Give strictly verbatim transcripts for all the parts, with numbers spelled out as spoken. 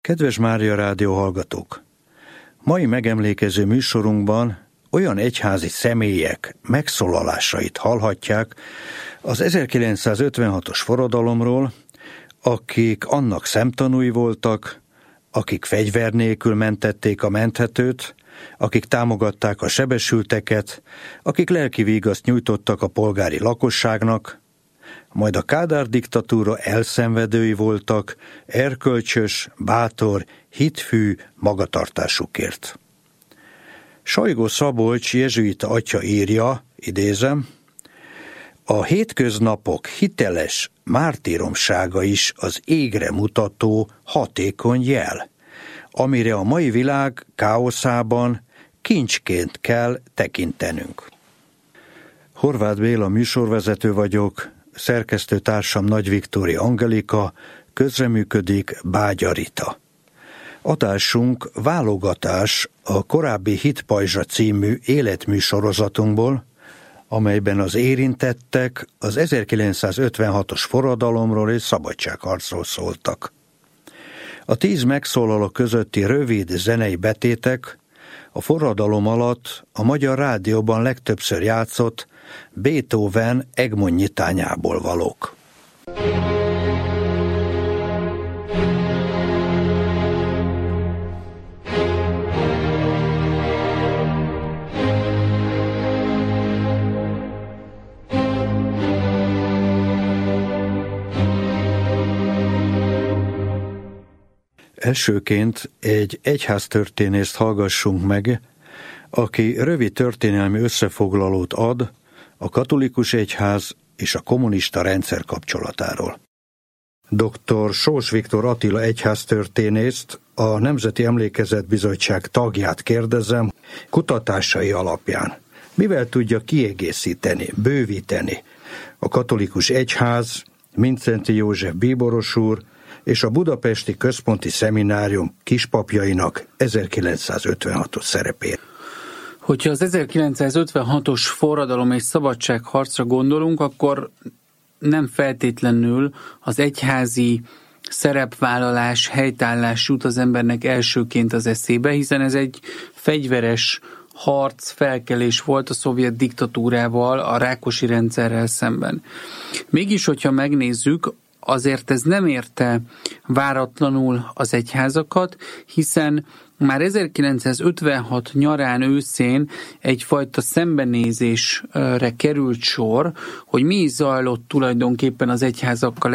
Kedves Mária Rádió hallgatók! Mai megemlékező műsorunkban olyan egyházi személyek megszólalásait hallhatják az ezerkilencszázötvenhatos forradalomról, akik annak szemtanúi voltak, akik fegyver nélkül mentették a menthetőt, akik támogatták a sebesülteket, akik lelki vígaszt nyújtottak a polgári lakosságnak, majd a Kádár diktatúra elszenvedői voltak, erkölcsös, bátor, hitfű magatartásukért. Sajgó Szabolcs jezsuita atya írja, idézem, a hétköznapok hiteles mártíromsága is az égre mutató hatékony jel, amire a mai világ káoszában kincsként kell tekintenünk. Horváth Béla műsorvezető vagyok, szerkesztőtársam Nagy Viktória Angelika, közreműködik Bágya Rita. Adásunk válogatás a korábbi Hitpajzsa című életműsorozatunkból, amelyben az érintettek az ezerkilencszázötvenhatos forradalomról és szabadságharcról szóltak. A tíz megszólaló közötti rövid zenei betétek a forradalom alatt a Magyar Rádióban legtöbbször játszott Beethoven Egmond nyitányából valók. Elsőként egy egyháztörténészt hallgassunk meg, aki rövid történelmi összefoglalót ad a katolikus egyház és a kommunista rendszer kapcsolatáról. doktor Sós Viktor Attila egyháztörténészt, a Nemzeti Emlékezetbizottság tagját kérdezem, kutatásai alapján mivel tudja kiegészíteni, bővíteni a katolikus egyház, Mindszenty József bíboros úr és a Budapesti Központi Szeminárium kispapjainak ezerkilencszázötvenhatos szerepét. Hogyha az ezerkilencszázötvenhatos forradalom és szabadságharcra gondolunk, akkor nem feltétlenül az egyházi szerepvállalás, helytállás jut az embernek elsőként az eszébe, hiszen ez egy fegyveres harc, felkelés volt a szovjet diktatúrával, a Rákosi rendszerrel szemben. Mégis, hogyha megnézzük, azért ez nem érte váratlanul az egyházakat, hiszen már ezerkilencszázötvenhat nyarán, őszén egyfajta szembenézésre került sor, hogy mi is zajlott tulajdonképpen az egyházakkal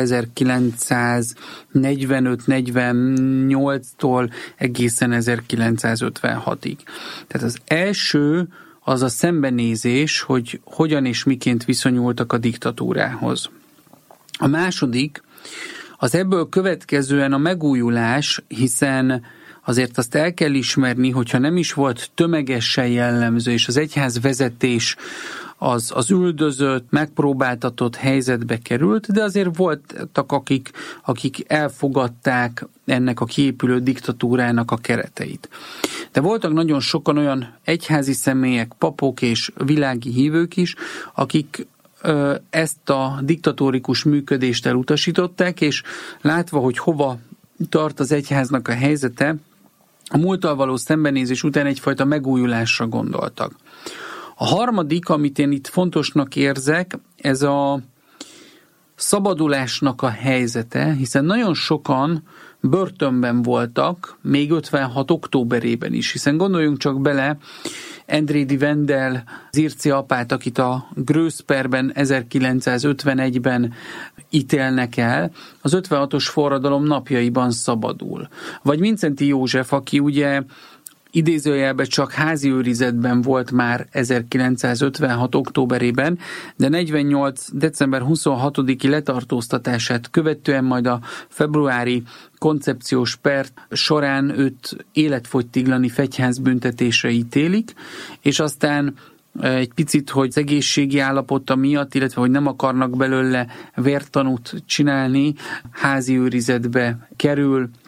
ezerkilencszáznegyvenöt negyvennyolctól egészen ezerkilencszázötvenhatig. Tehát az első az a szembenézés, hogy hogyan és miként viszonyultak a diktatúrához. A második, az ebből következően a megújulás, hiszen azért azt el kell ismerni, hogyha nem is volt tömegesen jellemző, és az egyház vezetés az, az üldözött, megpróbáltatott helyzetbe került, de azért voltak, akik, akik elfogadták ennek a kiépülő diktatúrának a kereteit. De voltak nagyon sokan olyan egyházi személyek, papok és világi hívők is, akik ezt a diktatórikus működést elutasították, és látva, hogy hova tart az egyháznak a helyzete, a múlttal való szembenézés után egyfajta megújulásra gondoltak. A harmadik, amit én itt fontosnak érzek, ez a szabadulásnak a helyzete, hiszen nagyon sokan börtönben voltak, még ötvenhat októberében is, hiszen gondoljunk csak bele, Endrédi Vendel, Zirci apát, akit a Grőszperben ezerkilencszázötvenegyben ítélnek el, az ötvenhatos forradalom napjaiban szabadul. Vagy Mindszenty József, aki ugye idézőjelben csak házi őrizetben volt már ezerkilencszázötvenhat októberében, de negyvennyolc december huszonhatodiki letartóztatását követően majd a februári koncepciós per során őt életfogytiglani fegyházbüntetésre ítélik, és aztán egy picit, hogy az egészségi állapota miatt, illetve hogy nem akarnak belőle vértanút csinálni, házi őrizetbe kerül,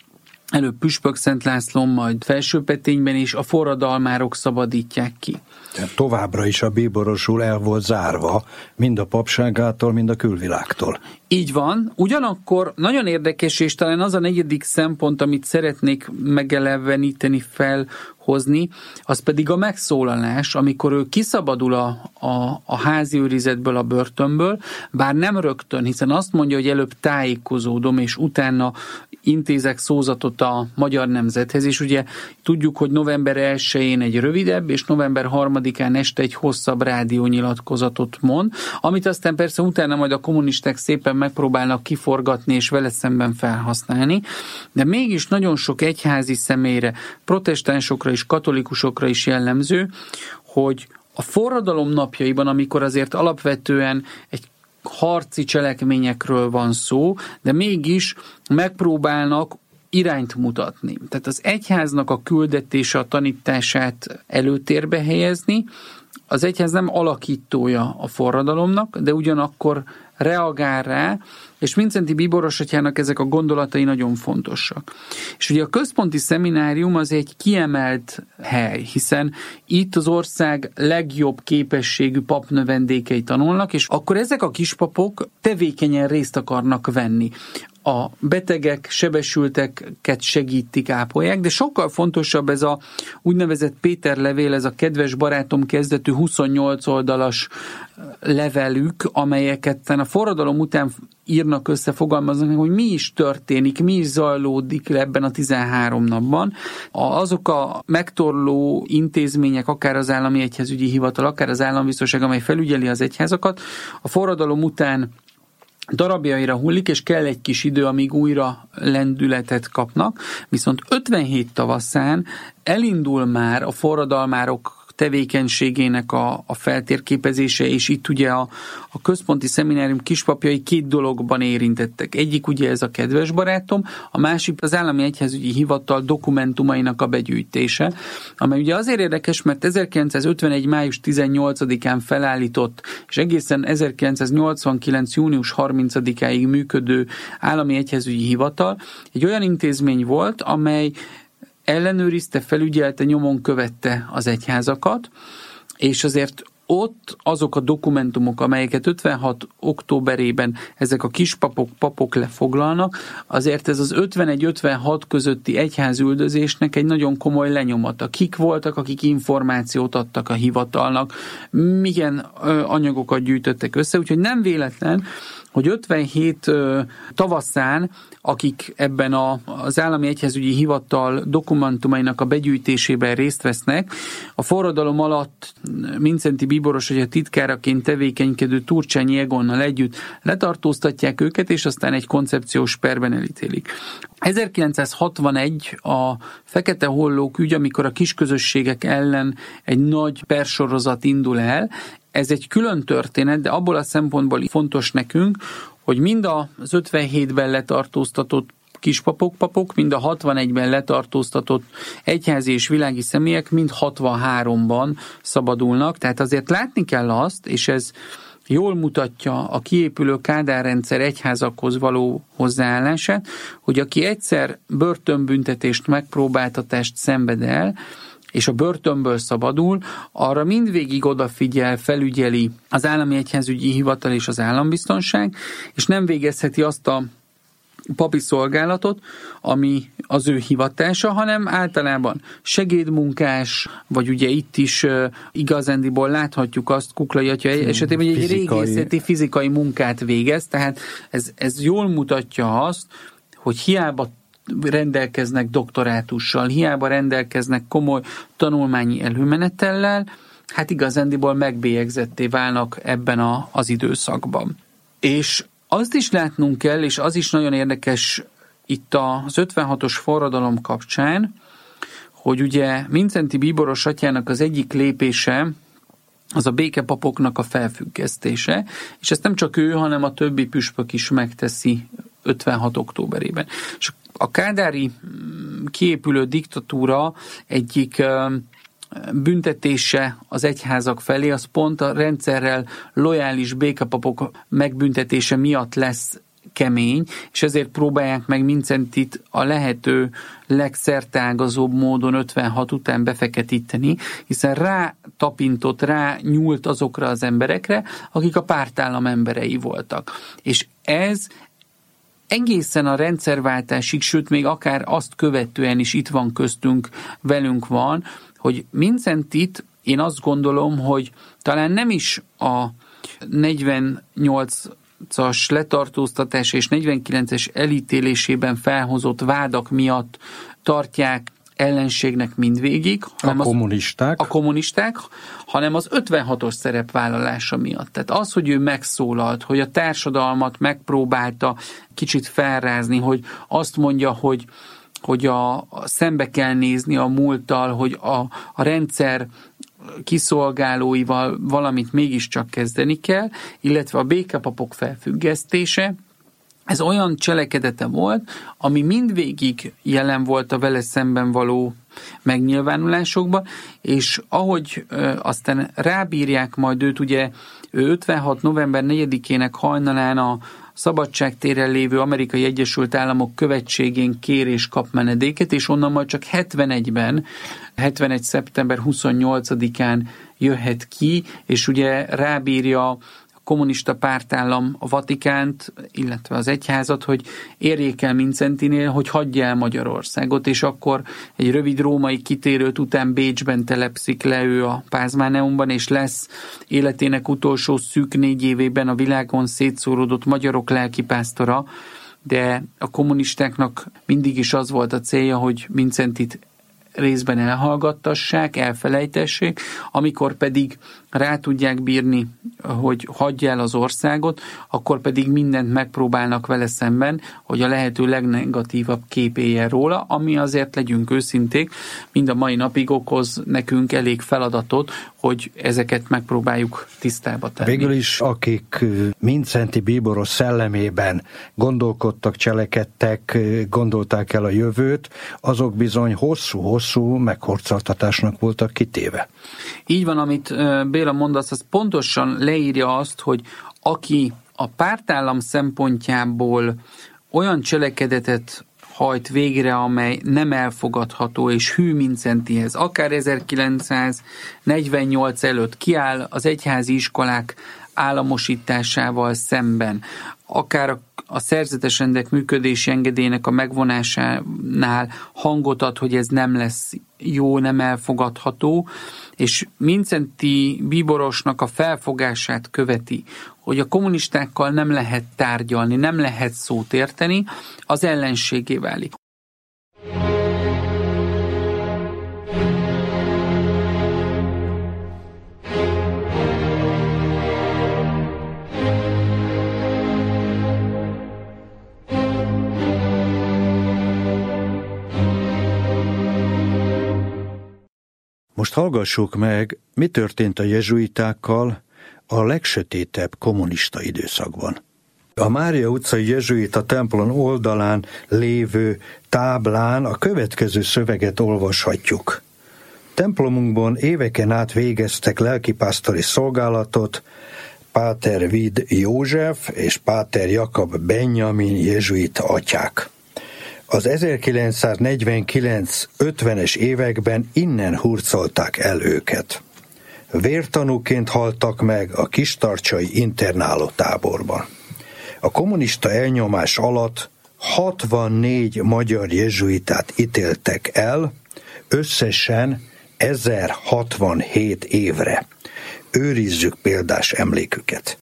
előbb Püspök Szent Lászlón, majd Felsőpetényben, és a forradalmárok szabadítják ki. Tehát továbbra is a bíborosul el volt zárva, mind a papságától, mind a külvilágtól. Így van, ugyanakkor nagyon érdekes, és talán az a negyedik szempont, amit szeretnék megeleveníteni, felhozni, az pedig a megszólalás, amikor ő kiszabadul a, a, a házi őrizetből, a börtönből, bár nem rögtön, hiszen azt mondja, hogy előbb tájékozódom, és utána intézek szózatot a Magyar Nemzethez, és ugye tudjuk, hogy november elsején egy rövidebb, és november harmadikán este egy hosszabb rádiónyilatkozatot mond, amit aztán persze utána majd a kommunisták szépen megpróbálnak kiforgatni és vele szemben felhasználni, de mégis nagyon sok egyházi személyre, protestánsokra és katolikusokra is jellemző, hogy a forradalom napjaiban, amikor azért alapvetően egy harci cselekményekről van szó, de mégis megpróbálnak irányt mutatni. Tehát az egyháznak a küldetése, a tanítását előtérbe helyezni, az egyház nem alakítója a forradalomnak, de ugyanakkor reagál rá, és Mindszenty Bíboros atyának ezek a gondolatai nagyon fontosak. És ugye a központi szeminárium az egy kiemelt hely, hiszen itt az ország legjobb képességű papnövendékei tanulnak, és akkor ezek a kispapok tevékenyen részt akarnak venni. A betegek, sebesülteket segítik, ápolják, de sokkal fontosabb ez a úgynevezett Péter levél, ez a kedves barátom kezdetű huszonnyolc oldalas levelük, amelyeket a forradalom után írnak össze, fogalmaznak, hogy mi is történik, mi is zajlódik le ebben a tizenhárom napban. Azok a megtorló intézmények, akár az Állami Egyházügyi Hivatal, akár az Állambiztonság, amely felügyeli az egyházakat, a forradalom után darabjaira hullik, és kell egy kis idő, amíg újra lendületet kapnak, viszont ötvenhét tavaszán elindul már a forradalmárok tevékenységének a, a feltérképezése, és itt ugye a, a központi szeminárium kispapjai két dologban érintettek. Egyik ugye ez a kedves barátom, a másik az Állami Egyházügyi Hivatal dokumentumainak a begyűjtése, amely ugye azért érdekes, mert ezerkilencszázötvenegy. május tizennyolcadikán felállított, és egészen ezerkilencszáznyolcvankilenc. június harmincadikáig működő Állami Egyházügyi Hivatal egy olyan intézmény volt, amely ellenőrizte, felügyelte, nyomon követte az egyházakat, és azért ott azok a dokumentumok, amelyeket ötvenhat októberében ezek a kispapok, papok lefoglalnak, azért ez az ötvenegy ötvenhat közötti egyházüldözésnek egy nagyon komoly lenyomata. Kik voltak, akik információt adtak a hivatalnak, milyen anyagokat gyűjtöttek össze, úgyhogy nem véletlen, hogy ötvenhét tavaszán, akik ebben a, az Állami Egyházügyi Hivatal dokumentumainak a begyűjtésében részt vesznek, a forradalom alatt Mindszenty Bíboros atya titkáraként tevékenykedő Turcsányi Egonnal együtt letartóztatják őket, és aztán egy koncepciós perben elítélik. ezerkilencszázhatvanegy a Fekete Hollók ügy, amikor a kisközösségek ellen egy nagy persorozat indul el. Ez egy külön történet, de abból a szempontból fontos nekünk, hogy mind az ötvenhétben letartóztatott kispapok, papok, mind a hatvanegyben letartóztatott egyházi és világi személyek mind hatvanháromban szabadulnak. Tehát azért látni kell azt, és ez jól mutatja a kiépülő Kádár rendszer egyházakhoz való hozzáállását, hogy aki egyszer börtönbüntetést, megpróbáltatást szenved el, és a börtönből szabadul, arra mindvégig odafigyel, felügyeli az Állami Egyházügyi Hivatal és az Állambiztonság, és nem végezheti azt a papi szolgálatot, ami az ő hivatása, hanem általában segédmunkás, vagy ugye itt is uh, igazándiból láthatjuk azt Kuklai atya esetében, hogy egy fizikai... régészeti fizikai munkát végez, tehát ez, ez jól mutatja azt, hogy hiába rendelkeznek doktorátussal, hiába rendelkeznek komoly tanulmányi előmenetellel, hát igazándiból megbélyegzetté válnak ebben a, az időszakban. És azt is látnunk kell, és az is nagyon érdekes itt az ötvenhatos forradalom kapcsán, hogy ugye Mindszenty Bíboros atyának az egyik lépése az a békepapoknak a felfüggesztése, és ezt nem csak ő, hanem a többi püspök is megteszi ötvenhat októberében. És a kádári kiépülő diktatúra egyik büntetése az egyházak felé, az pont a rendszerrel lojális békepapok megbüntetése miatt lesz kemény, és ezért próbálják meg Mincentit a lehető legszerteágazóbb módon ötvenhat után befeketíteni, hiszen rá tapintott, rá nyúlt azokra az emberekre, akik a pártállam emberei voltak. És ez egészen a rendszerváltásig, sőt még akár azt követően is itt van köztünk, velünk van, hogy Mincentit én azt gondolom, hogy talán nem is a negyvennyolcas letartóztatás és negyvenkilences elítélésében felhozott vádak miatt tartják ellenségnek mindvégig, hanem a kommunisták. Az, a kommunisták, hanem az ötvenhatos szerepvállalása miatt. Tehát az, hogy ő megszólalt, hogy a társadalmat megpróbálta kicsit felrázni, hogy azt mondja, hogy, hogy a, a szembe kell nézni a múlttal, hogy a, a rendszer kiszolgálóival valamit mégiscsak kezdeni kell, illetve a békepapok felfüggesztése, ez olyan cselekedete volt, ami mindvégig jelen volt a vele szemben való megnyilvánulásokban, és ahogy ö, aztán rábírják majd őt, ugye ő ötvenhat november negyedikének hajnalán a Szabadságtéren lévő Amerikai Egyesült Államok követségén kér és kap menedéket, és onnan majd csak hetvenegyben, hetvenegy szeptember huszonnyolcadikán jöhet ki, és ugye rábírja a kommunista pártállam a Vatikánt, illetve az egyházat, hogy érjék el Mincentinél, hogy hagyja el Magyarországot, és akkor egy rövid római kitérőt után Bécsben telepszik le ő a Pázmáneumban, és lesz életének utolsó szűk négy évében a világon szétszóródott magyarok lelkipásztora, de a kommunistáknak mindig is az volt a célja, hogy Mincentit részben elhallgattassák, elfelejtessék, amikor pedig rá tudják bírni, hogy hagyja el az országot, akkor pedig mindent megpróbálnak vele szemben, hogy a lehető legnegatívabb kép éljen róla, ami azért, legyünk őszinték, mind a mai napig okoz nekünk elég feladatot, hogy ezeket megpróbáljuk tisztába tenni. Végül is, akik Mincenti bíboros szellemében gondolkodtak, cselekedtek, gondolták el a jövőt, azok bizony hosszú-hosszú meghorcoltatásnak voltak kitéve. Így van, amit Béla mondasz, az pontosan leírja azt, hogy aki a pártállam szempontjából olyan cselekedetet hajt végre, amely nem elfogadható és hű Mincentihez, akár ezerkilencszáznegyvennyolc előtt kiáll az egyházi iskolák államosításával szemben, akár a a szerzetes rendek működési engedélynek a megvonásánál hangot ad, hogy ez nem lesz jó, nem elfogadható, és Mincenti bíborosnak a felfogását követi, hogy a kommunistákkal nem lehet tárgyalni, nem lehet szót érteni, az ellenségé válik. Most hallgassuk meg, mi történt a jezsuitákkal a legsötétebb kommunista időszakban. A Mária utcai jezsuita templom oldalán lévő táblán a következő szöveget olvashatjuk. Templomunkban éveken át végeztek lelkipásztori szolgálatot Páter Vid József és Páter Jakab Benjamin jezsuita atyák. Az ezerkilencszáznegyvenkilenc ötvenes években innen hurcolták el őket. Vértanúként haltak meg a kistarcsai internáló táborban. A kommunista elnyomás alatt hatvannégy magyar jezsuitát ítéltek el, összesen ezerhatvanhét évre. Őrizzük példás emléküket.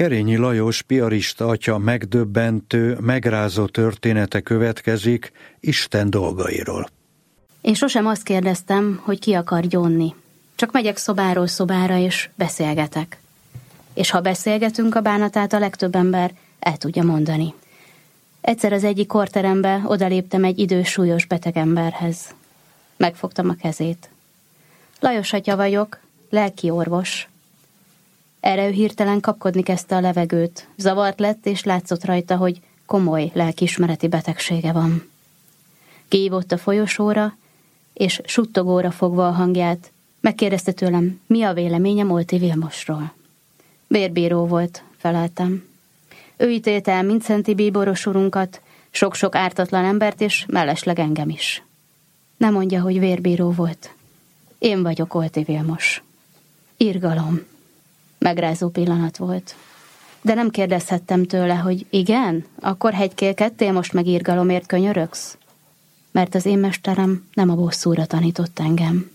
Kerényi Lajos piarista atya megdöbbentő, megrázó története következik Isten dolgairól. Én sosem azt kérdeztem, hogy ki akar gyónni. Csak megyek szobáról szobára, és beszélgetek. És ha beszélgetünk, a bánatát a legtöbb ember el tudja mondani. Egyszer az egyik korterembe odaléptem egy idős, súlyos beteg emberhez. Megfogtam a kezét. Lajos atya vagyok, lelki orvos. Erre ő hirtelen kapkodni kezdte a levegőt. Zavart lett, és látszott rajta, hogy komoly lelkiismereti betegsége van. Kihívott a folyosóra, és suttogóra fogva a hangját, megkérdezte tőlem, mi a véleményem Olti Vilmosról. Vérbíró volt, feleltem. Ő ítélte el Mindszenty bíboros urunkat, sok-sok ártatlan embert, és mellesleg engem is. Ne mondja, hogy vérbíró volt. Én vagyok Olti Vilmos. Irgalom. Megrázó pillanat volt. De nem kérdezhettem tőle, hogy igen, akkor hegykélkedtél, most meg irgalomért könyörögsz? Mert az én mesterem nem a bosszúra tanított engem.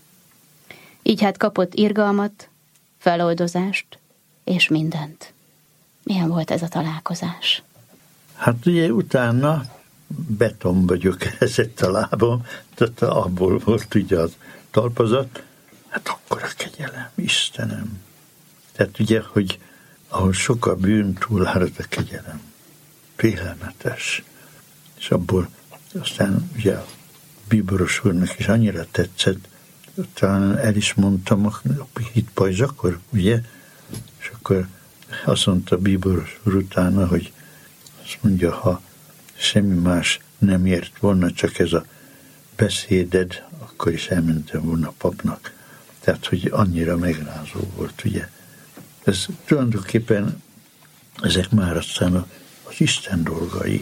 Így hát kapott irgalmat, feloldozást, és mindent. Milyen volt ez a találkozás? Hát ugye utána betonba gyökerezett a lábam, tehát abból volt ugye az talpazat, hát akkor a kegyelem, Istenem. Tehát ugye, hogy ahol sok a bűn, túlárad a kegyelem. Félelmetes. És abból aztán ugye a bíboros úrnak is annyira tetszett, talán el is mondtam a hitpajzsakor, ugye? És akkor azt mondta a bíboros úr utána, hogy azt mondja, ha semmi más nem ért volna, csak ez a beszéded, akkor is elmentem volna papnak. Tehát, hogy annyira megrázó volt, ugye? Ez tulajdonképpen ezek már aztán az Isten dolgai.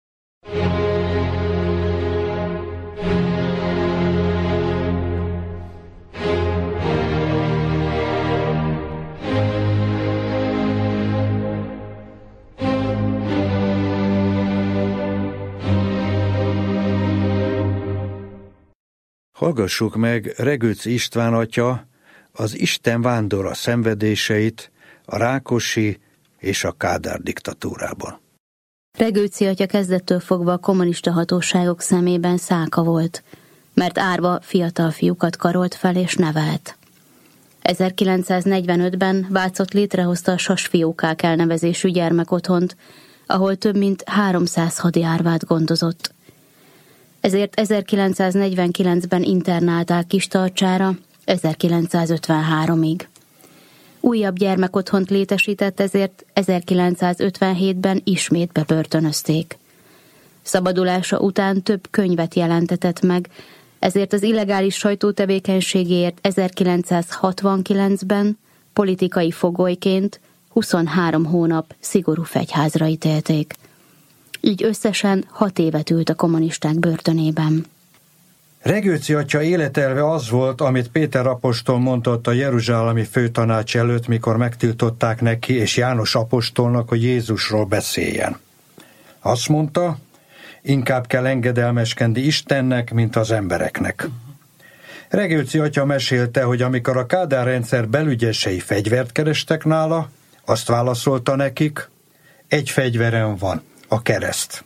Hallgassuk meg Regőczy István atya az Isten vándora szenvedéseit a Rákosi és a Kádár diktatúrában. Regőczy atya kezdettől fogva a kommunista hatóságok szemében szálka volt, mert árva fiatal fiúkat karolt fel és nevelt. ezerkilencszáznegyvenötben Vácott létrehozta a Sasfiókák elnevezésű gyermekotthont, ahol több mint háromszáz hadi árvát gondozott. Ezért ezerkilencszáznegyvenkilencben internálták Kistarcsára ezerkilencszázötvenháromig. Újabb gyermekotthont létesített, ezért ezerkilencszázötvenhétben ismét bebörtönözték. Szabadulása után több könyvet jelentetett meg, ezért az illegális sajtótevékenységéért ezerkilencszázhatvankilencben politikai fogolyként huszonhárom hónap szigorú fegyházra ítélték. Így összesen hat évet ült a kommunisták börtönében. Regőczy atya életelve az volt, amit Péter apostol mondott a jeruzsálemi főtanács előtt, mikor megtiltották neki és János apostolnak, hogy Jézusról beszéljen. Azt mondta, inkább kell engedelmeskedni Istennek, mint az embereknek. Regőczy atya mesélte, hogy amikor a Kádár rendszer belügyesei fegyvert kerestek nála, azt válaszolta nekik, egy fegyverem van, a kereszt.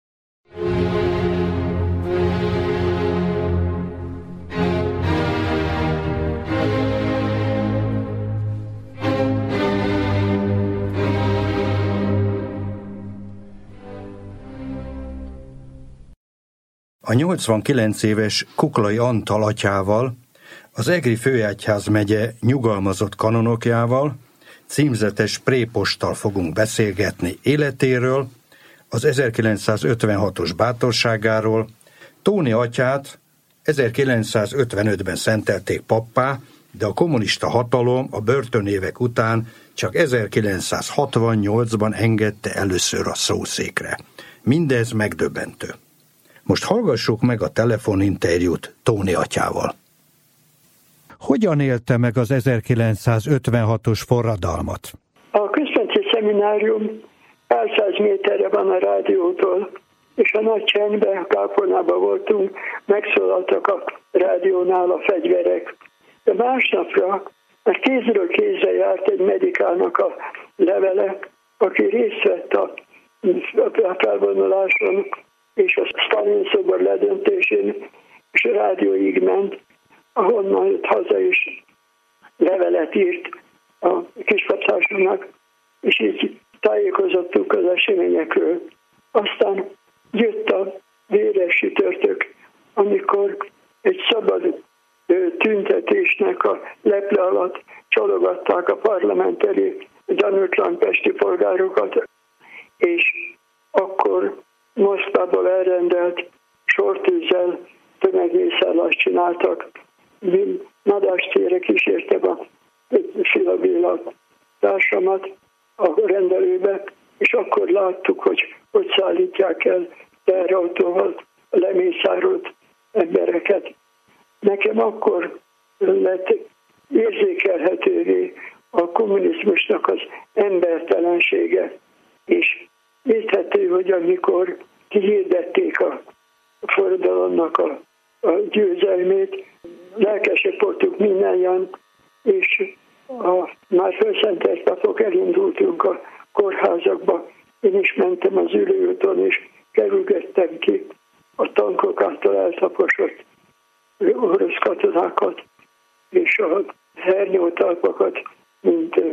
A nyolcvankilenc éves Kuklai Antal atyával, az Egri főegyház megye nyugalmazott kanonokjával, címzetes préposttal fogunk beszélgetni életéről, az ezerkilencszázötvenhatos bátorságáról. Tóni atyát ezerkilencszázötvenötben szentelték pappá, de a kommunista hatalom a börtönévek után csak ezerkilencszázhatvannyolcban engedte először a szószékre. Mindez megdöbbentő. Most hallgassuk meg a telefoninterjút Tóni atyával. Hogyan élte meg az ezerkilencszázötvenhatos forradalmat? A központi szeminárium párszáz méterre van a rádiótól, és a nagy csendben, kápolnában voltunk, megszólaltak a rádiónál a fegyverek. De másnapra, mert kézről kézre járt egy medikának a levele, aki részt vett a, a felvonuláson és a Sztálin szobor ledöntésén, és a rádióig ment, ahonnan jött haza is levelet írt a kispaptársunknak, és így tájékozottuk az eseményekről. Aztán jött a véres csütörtök, amikor egy szabad tüntetésnek a leple alatt csalogatták a parlament elé gyanútlan pesti polgárokat, és akkor Moszkvából elrendelt sortűzzel tömegmészárlást csináltak. Nadástérre kísértem a Fila Béla társamat a rendelőbe, és akkor láttuk, hogy hogy szállítják el teherautóval a lemészárolt embereket. Nekem akkor lett érzékelhetővé a kommunizmusnak az embertelensége, és érthető, hogy amikor kihirdették a forradalomnak a, a győzelmét, lelkesek voltunk mindannyian, és a már felszentelt napok elindultunk a kórházakba. Én is mentem az ülőúton, és kerülgettem ki a tankok által eltaposott orosz katonákat, és a hernyótalpakat, mint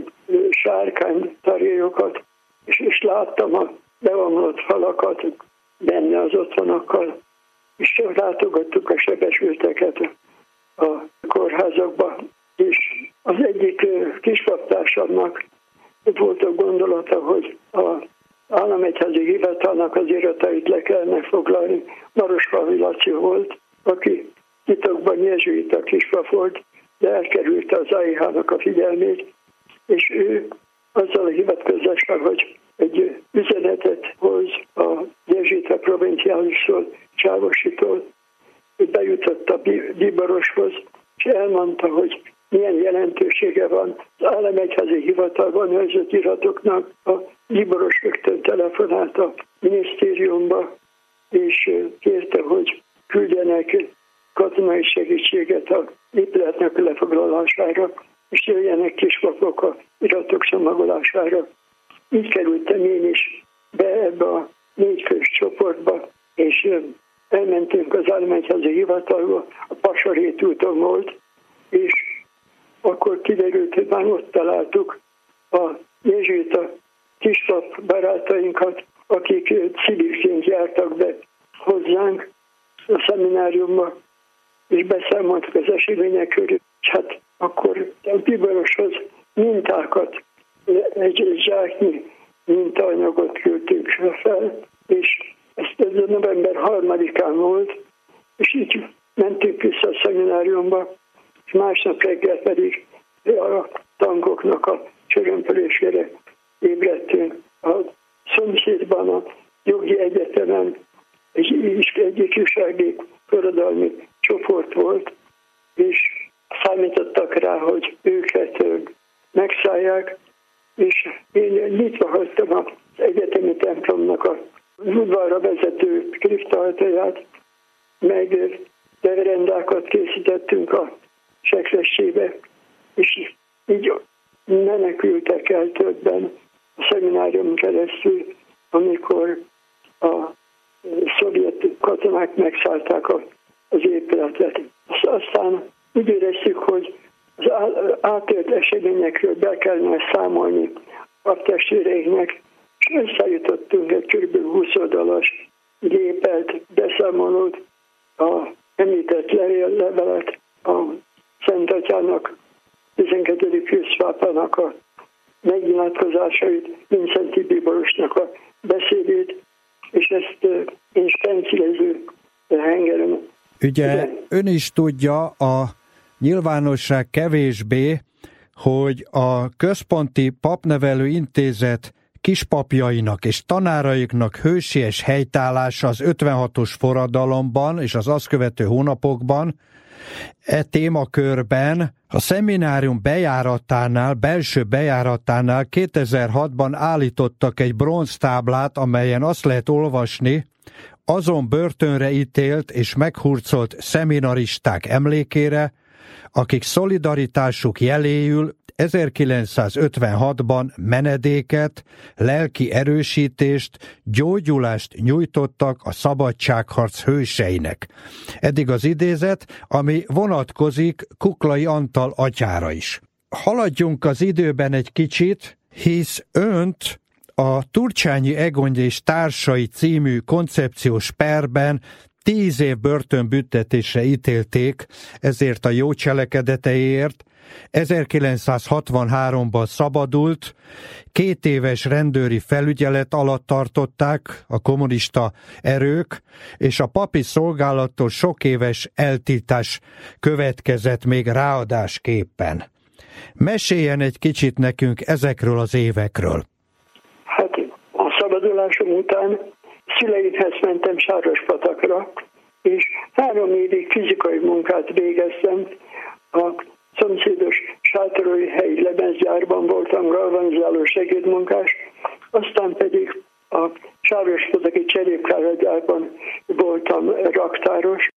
sárkánytarjélyokat, és, és láttam a beomlott falakat benne az otthonokkal, és látogattuk a sebesülteket a kórházakba, és az egyik kispaptársamnak volt a gondolata, hogy az államegyházi hivatalnak az iratait le kellene foglalni. Marosfalvi Laci volt, aki titokban jezsuita kispap volt, de elkerülte az á i há-nak a figyelmét, és ő azzal a hivatkozással, hogy egy üzenetet hoz a jezsuita provinciálisról, Csávositól, hogy bejutott a Bíboroshoz, és elmondta, hogy milyen jelentősége van az államegyházi hivatalban őrzött iratoknak. A Bíboros rögtön telefonált a minisztériumba, és kérte, hogy küldjenek katonai segítséget a épületnek lefoglalására, és jöjjenek kispapok a iratok csomagolására. Így kerültem én is be ebbe a négyfős csoportba, és elmentünk az államegyházi hivatalba, a Pasarét úton volt, és akkor kiderült, hogy már ott találtuk a jezsuita kispap barátainkat, akik civilként jártak be hozzánk a szemináriumba, és beszámoltak az eseményekről, és hát akkor a Bíboroshoz mintákat, egy, egy zsáknyi mintaanyagot küldtünk fel, és ezt ez a november harmadikán volt, és így mentünk vissza a szemináriumba, és másnap reggel pedig a tankoknak a csörömpölésére ébredtünk. A szomszédban a jogi egyetemen egy, egy ifjúsági forradalmi csoport volt, és számítottak rá, hogy őket megszállják, és én nyitva hagytam az egyetemi templomnak a udvarra vezető kriptaajtaját, meg reverendákat készítettünk a sekressébe, és így menekültek el többen a szeminárium keresztül, amikor a szovjet katonák megszállták az épületet. Aztán úgy éreztük, hogy az átélt eseményekről be kellene számolni a testvéreinknek, és összejutottunk egy kb. húsz oldalas gépelt beszámolót, a említett levelet, a Szent Atyának, tizenkettedik főszpápának a megnyilatkozásait, Vincenti Bíborosnak a beszédét, és ezt én stencilező hengeren. Ugye igen. Ön is tudja, a nyilvánosság kevésbé, hogy a Központi Papnevelő Intézet kispapjainak és tanáraiknak hősies helytállása az ötvenhatos forradalomban és az azt követő hónapokban e témakörben a szeminárium bejáratánál, belső bejáratánál kétezer-hatban állítottak egy bronztáblát, amelyen azt lehet olvasni, azon börtönre ítélt és meghurcolt szeminaristák emlékére, akik szolidaritásuk jeléül ezerkilencszázötvenhatban menedéket, lelki erősítést, gyógyulást nyújtottak a szabadságharc hőseinek. Eddig az idézet, ami vonatkozik Kuklai Antal atyára is. Haladjunk az időben egy kicsit, hisz önt a Turcsányi Egony és társai című koncepciós perben tíz év börtönbüntetésre ítélték ezért a jó cselekedeteiért. ezerkilencszázhatvanháromban szabadult, két éves rendőri felügyelet alatt tartották a kommunista erők, és a papi szolgálattól sok éves eltiltás következett még ráadásképpen. Meséljen egy kicsit nekünk ezekről az évekről. Hát a szabadulásom után szüleimhez mentem Sárospatakra, és három évig fizikai munkát végeztem. A szomszédos sátorói helyi lemezgyárban voltam galvanizáló segédmunkás, aztán pedig a Sárospataki cserépkáragyárban voltam raktáros.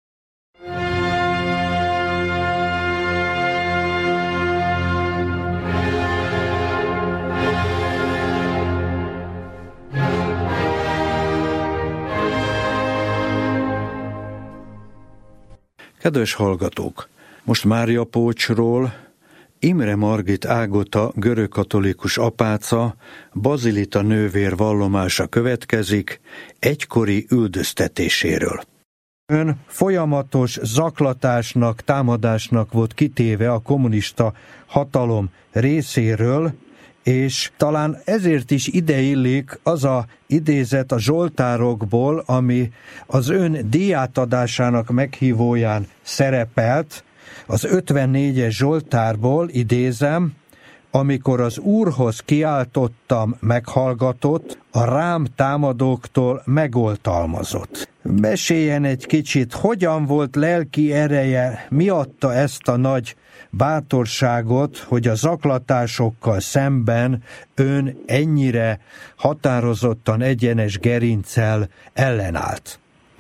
Kedves hallgatók! Most Mária Pócsról Imre Margit Ágota görögkatolikus apáca, Bazilita nővér vallomása következik egykori üldöztetéséről. Ön folyamatos zaklatásnak, támadásnak volt kitéve a kommunista hatalom részéről, és talán ezért is ideillik az a idézet a Zsoltárokból, ami az ön díjátadásának meghívóján szerepelt, az ötvennégyes Zsoltárból idézem: amikor az Úrhoz kiáltottam, meghallgatott, a rám támadóktól megoltalmazott. Meséljen egy kicsit, hogyan volt lelki ereje, mi adta ezt a nagy bátorságot, hogy a zaklatásokkal szemben ön ennyire határozottan, egyenes gerinccel ellenállt?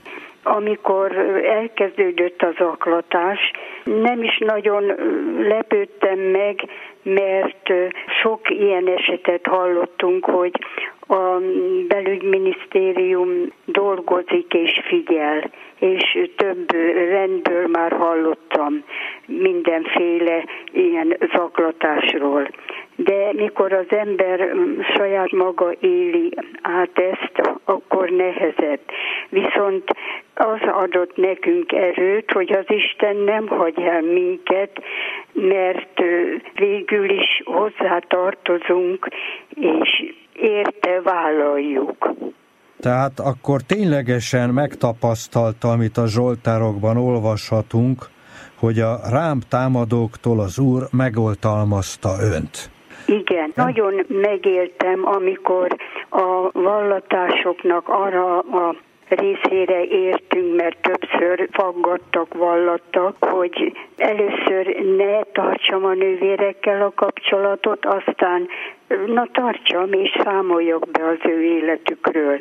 Amikor elkezdődött a zaklatás, nem is nagyon lepődtem meg, mert sok ilyen esetet hallottunk, hogy a belügyminisztérium dolgozik és figyel, és több rendből már hallottam mindenféle ilyen zaklatásról. De mikor az ember saját maga éli át ezt, akkor nehezebb. Viszont az adott nekünk erőt, hogy az Isten nem hagy el minket, mert végül is hozzá tartozunk, és érte vállaljuk. Tehát akkor ténylegesen megtapasztalta, amit a Zsoltárokban olvashatunk, hogy a rám támadóktól az Úr megoltalmazta önt. Igen, nem? Nagyon megéltem, amikor a vallatásoknak arra a részére értünk, mert többször faggattak, vallattak, hogy először ne tartsam a nővérekkel a kapcsolatot, aztán na tartsam és számoljak be az ő életükről.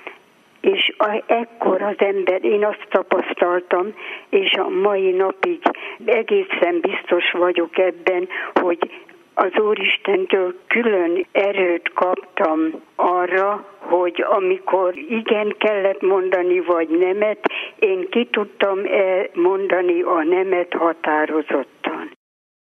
És ekkor az ember, én azt tapasztaltam, és a mai napig egészen biztos vagyok ebben, hogy az Úristentől külön erőt kaptam arra, hogy amikor igen kellett mondani, vagy nemet, én ki tudtam mondani a nemet határozottan.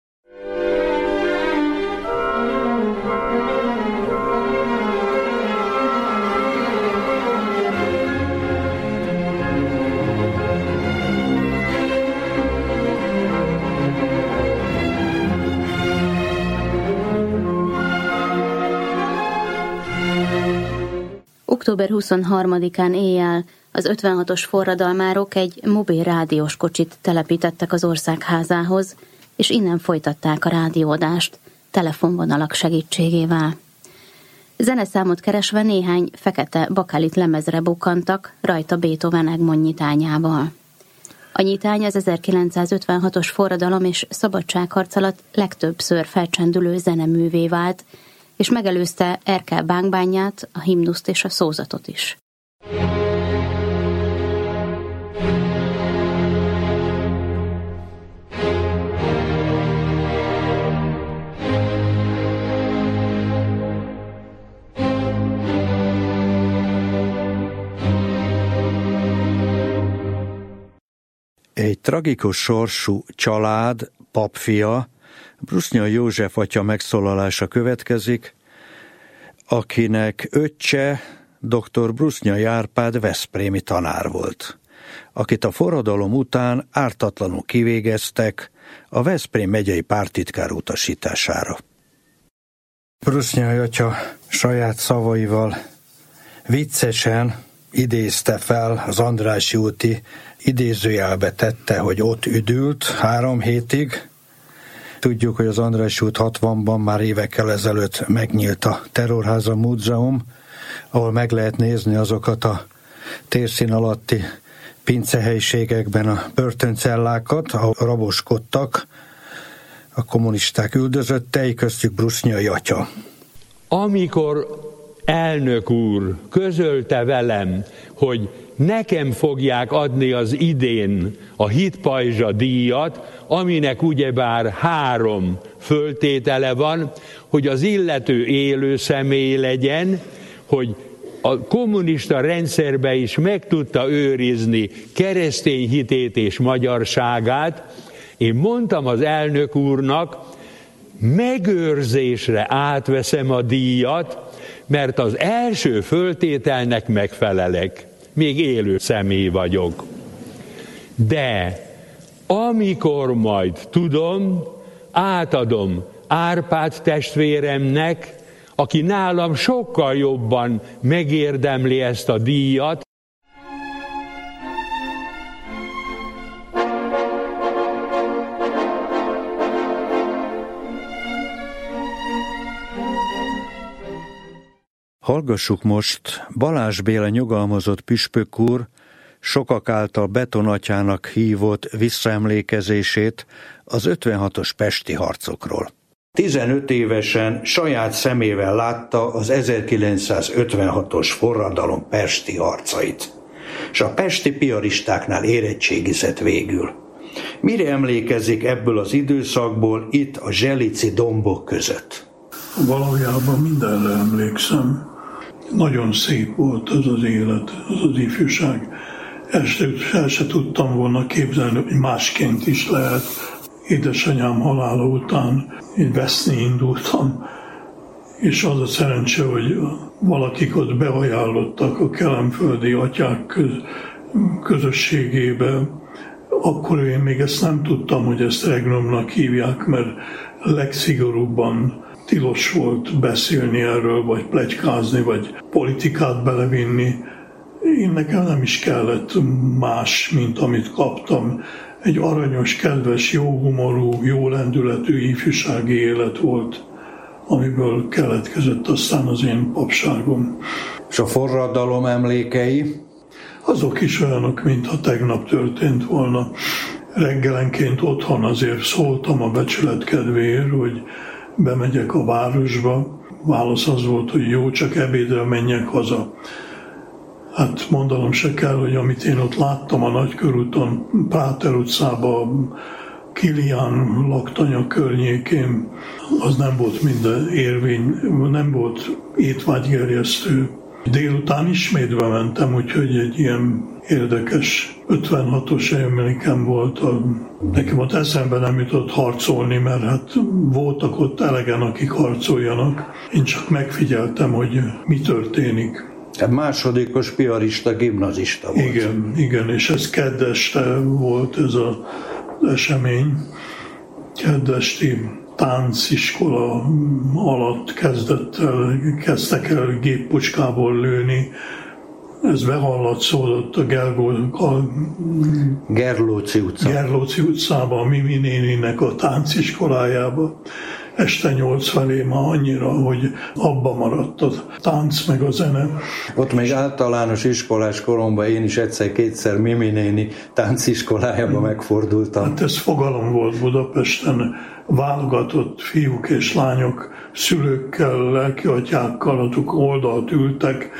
október huszonharmadikán éjjel az ötvenhatos forradalmárok egy mobil rádiós kocsit telepítettek az országházához, és innen folytatták a rádióadást telefonvonalak segítségével. Zeneszámot keresve néhány fekete bakelit lemezre bukkantak, rajta Beethoven Egmond nyitányával. A nyitány az ezerkilencszázötvenhatos forradalom és szabadságharc alatt legtöbbször felcsendülő zeneművé vált, és megelőzte Erkel bángbányát, a himnuszt és a szózatot is. Egy tragikus sorsú család, papfia, Brusnyai József atya megszólalása következik, akinek öccse dr. Brusnyai Árpád veszprémi tanár volt, akit a forradalom után ártatlanul kivégeztek a Veszprém megyei párttitkár utasítására. Brusnyai atya saját szavaival viccesen idézte fel az Andrássy úti, idézőjelbe tette, hogy ott üdült három hétig. Tudjuk, hogy az Andrássy út hatvanban már évekkel ezelőtt megnyílt a Terrorháza Múzeum, ahol meg lehet nézni azokat a térszín alatti pincehelyiségekben a börtöncellákat, ahol raboskodtak a kommunisták üldözöttei, köztük Brusnyai atya. Amikor elnök úr közölte velem, hogy nekem fogják adni az idén a Hitpajzsa díjat, aminek ugyebár három föltétele van, hogy az illető élő személy legyen, hogy a kommunista rendszerbe is meg tudta őrizni keresztény hitét és magyarságát. Én mondtam az elnök úrnak, megőrzésre átveszem a díjat, mert az első föltételnek megfelelek. Még élő személy vagyok. De amikor majd tudom, átadom Árpád testvéremnek, aki nálam sokkal jobban megérdemli ezt a díjat. Hallgassuk most Balázs Béla nyugalmazott püspök úr sokak által betonatyának hívott visszaemlékezését az ötvenhatos pesti harcokról. tizenöt évesen saját szemével látta az ezerkilencszázötvenhatos forradalom pesti harcait, és a pesti piaristáknál érettségizett végül. Mire emlékezik ebből az időszakból itt a zselici dombok között? Valójában mindenre emlékszem. Nagyon szép volt az az élet, az az ifjúság. Este el se tudtam volna képzelni, hogy másként is lehet. Édesanyám halála után én veszni indultam, és az a szerencse, hogy valakik ott beajánlottak a kelemföldi atyák közösségébe. Akkor én még ezt nem tudtam, hogy ezt regnumnak hívják, mert legszigorúbban tilos volt beszélni erről, vagy pletykázni, vagy politikát belevinni. Én nekem nem is kellett más, mint amit kaptam. Egy aranyos, kedves, jó humorú, jó lendületű ifjúsági élet volt, amiből keletkezett aztán az én papságom. És a forradalom emlékei? Azok is olyanok, mintha tegnap történt volna. Reggelenként otthon azért szóltam a becsület kedvéért, hogy bemegyek a városba. Válasz az volt, hogy jó, csak ebédre menjek haza. Hát mondanom se kell, hogy amit én ott láttam a Nagykörúton, Práter utcában, Kilián laktanya környékén, az nem volt minden érvény, nem volt étvágygerjesztő. Délután ismét bementem, úgyhogy egy ilyen érdekes ötvenhatos emlékem volt. Nekem ott eszembe nem jutott harcolni, mert hát voltak ott elegen, akik harcoljanak. Én csak megfigyeltem, hogy mi történik. Tehát másodikos piarista gimnazista volt. Igen, igen, és ez kedd este volt ez az esemény. Kedd esti tánciskola alatt kezdett el, kezdtek el géppucskából lőni. Ez behallatszódott a Gergó, a Gerlóci utca. Gerlóci utcába, a Mimi néninek a tánciskolájába. Este nyolc felé már annyira, hogy abba maradt a tánc meg a zene. Ott még általános iskolás koromban én is egyszer-kétszer Mimi néni tánciskolájába megfordultam. Hát ez fogalom volt Budapesten, válogatott fiúk és lányok szülőkkel, lelkiatyákkal, azok oldalt ültek,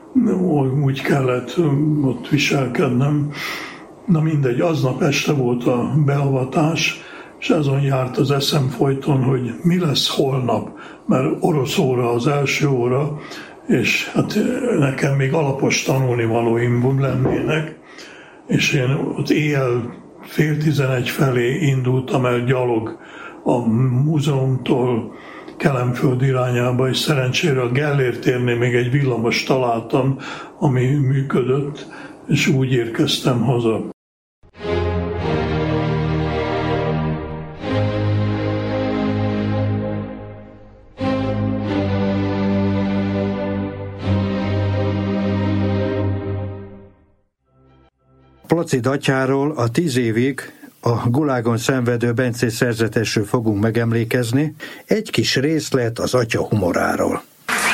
úgy kellett ott viselkednem. Na mindegy, aznap este volt a beavatás, és azon járt az eszem folyton, hogy mi lesz holnap, mert orosz óra az első óra, és hát nekem még alapos tanulnivalóim lennének, és én ott éjjel fél tizenegy felé indultam el gyalog a múzeumtól Kelenföld irányába, és szerencsére a Gellért térnél még egy villamos találtam, ami működött, és úgy érkeztem haza. Placid atyáról a tíz évig a gulágon szenvedő Bencé szerzetesről fogunk megemlékezni, egy kis részlet az atya humoráról.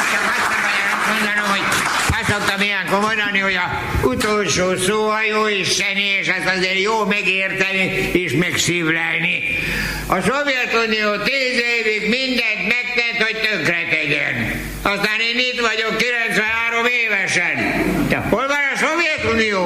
Azt szoktam ilyenkor mondani, hogy a utolsó szó a jó isteni, és ezt azért jó megérteni és megszívlelni. A Szovjetunió tíz évig mindent megtett, hogy tönkre tegyen. Aztán én itt vagyok kilencvenhárom évesen. De hol van a Szovjetunió?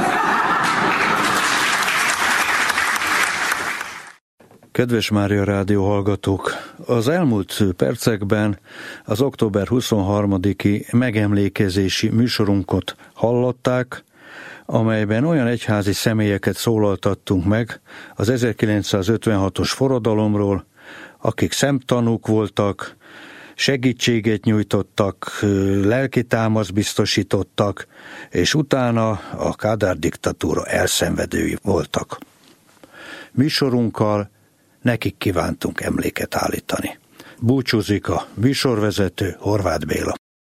Kedves Mária Rádió hallgatók! Az elmúlt percekben az október huszonharmadiki megemlékezési műsorunkat hallották, amelyben olyan egyházi személyeket szólaltattunk meg az ezerkilencszázötvenhatos forradalomról, akik szemtanúk voltak, segítséget nyújtottak, lelki támaszt biztosítottak, és utána a Kádár diktatúra elszenvedői voltak. Műsorunkkal nekik kívántunk emléket állítani. Búcsúzik a műsorvezető Horváth Béla.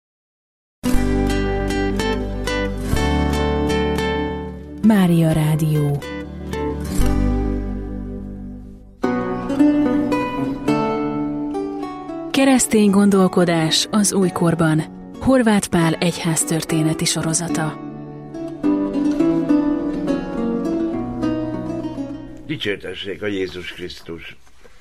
Mária Rádió. Keresztény gondolkodás az újkorban. Horváth Pál egyháztörténeti sorozata. Dicsértessék a Jézus Krisztus!